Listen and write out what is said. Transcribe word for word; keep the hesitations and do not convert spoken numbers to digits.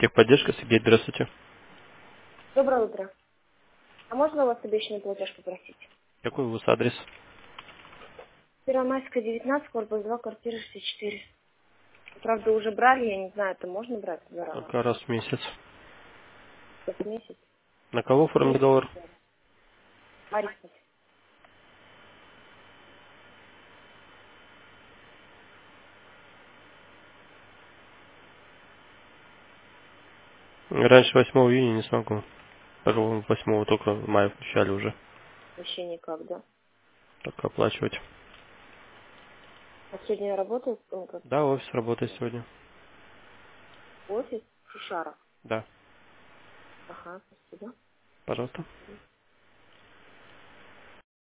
Техподдержка, Сергей, здравствуйте. Доброе утро. А можно у вас обещанный платеж попросить? Какой у вас адрес? Первомайская, девятнадцать, корпус два, квартира шестьдесят четыре. Правда, уже брали, я не знаю, это можно брать заранее? Только раз в месяц. Этот месяц? На кого оформили Месяц договор? брали. Марисов. Раньше восьмого июня не смогу. По-моему, восьмого только в мае включали уже. Вообще никак, да? Только оплачивать. А сегодня работает он как? Да, офис работает сегодня. Офис? Шишаров. Да. Ага, спасибо. Пожалуйста.